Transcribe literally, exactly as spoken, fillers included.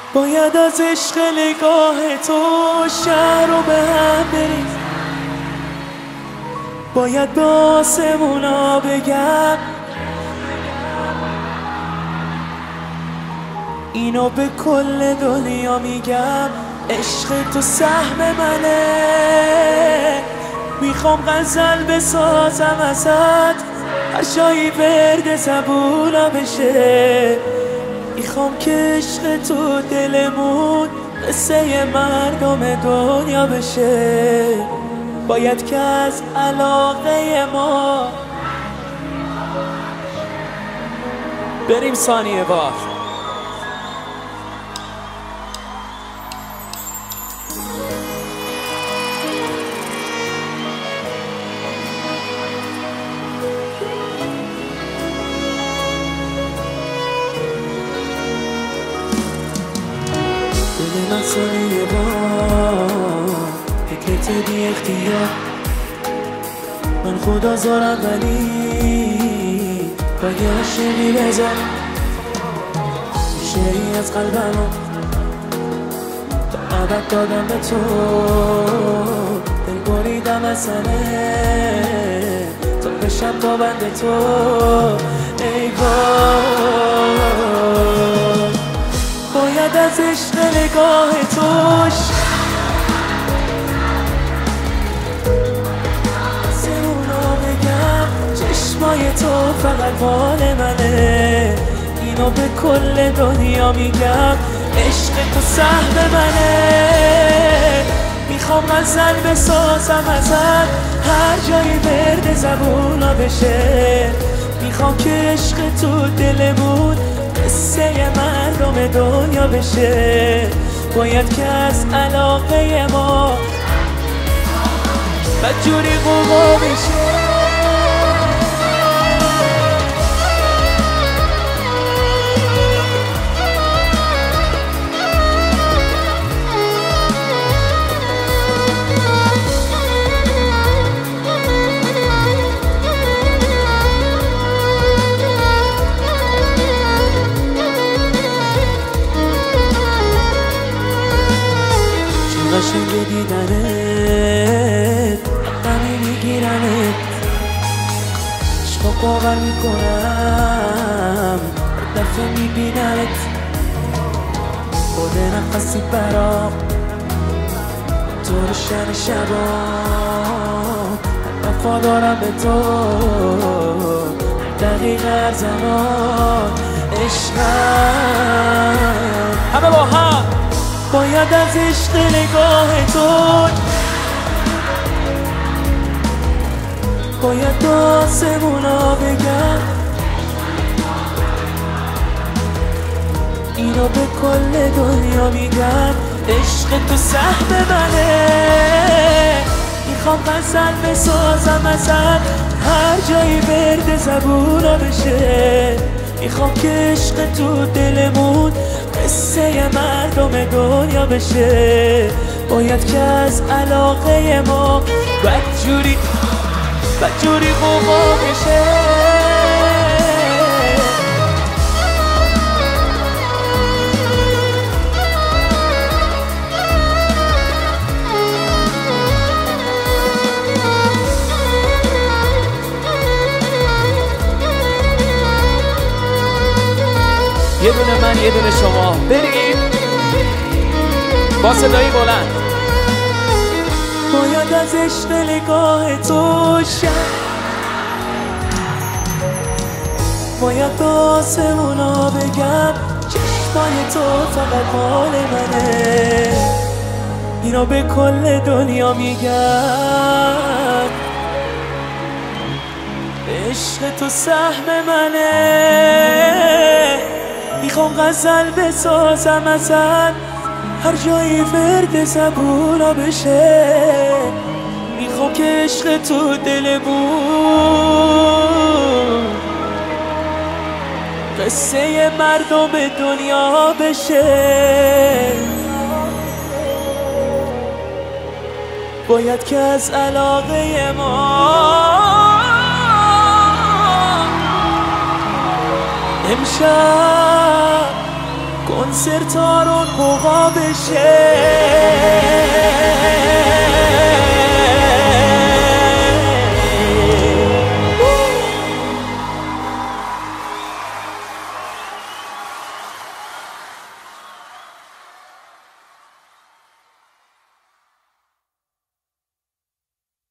باید از عشق نگاه تو شهر رو به هم بریم، باید به آسمونا بگم اینو به کل دنیا میگم، عشق تو سهم منه. میخوام غزل بسازم ازت، هر جایی ورد زبونا بشه. میخوام که عشق تو دلمون قصه مردم دنیا بشه. باید که از علاقه ما بریم ثانیه بار. دل من ثانیه بار فکرت بی اختیار، من خدا زارم ولی پایه عاشقی بذار. شعری از قلبمو تا ابد دادم به تو، دل بریدم از سنه تا بشم تا بند تو. ای وای باید از عشق نگاه توش سرونا بگم، چشمای تو فقط مال منه. اینو به کل دنیا میگم، عشق تو سهم منه. میخوام غزل بسازم ازت، هر جایی ورد زبونا بشه. میخوام که عشق تو دلمون قصه مردم دنیا بشه. باید که از علاقه ما بدجوری قوقا بشه. قشنگ دیدنت غمی میگیرنت، عشقا باور میکنم هر دفعه میبینمت. خود نفسی برام تو روشن شبا، وفا دارم به تو دقیق هر زمان. عشقم همه با هم باید از عشق نگاه تو، باید به آسمونا بگم اینو به کل دنیا میگم، عشق تو سهم منه. میخوام غزل بسازم ازت، هر جایی ورد زبونا بشه. میخوام که عشق تو دلمون قصه مردم دنیا بشه. باید که از علاقه ما بدجوری بدجوری قوقا بشه. یه دونه من یه دونه شما، بریم با صدایی بلند. باید از عشق نگاه تو شد، باید به آسمونا بگم چشمای تو فقط مال منه. اینو به کل دنیا میگم، عشق تو سهم منه. میخوام غزل بسازم ازت، هر جایی ورد زبونا بشه. میخوام که عشق تو دلمون قصه مردم دنیا بشه. باید که از علاقه ما امشب کنسرت ها رو قوقا بشه.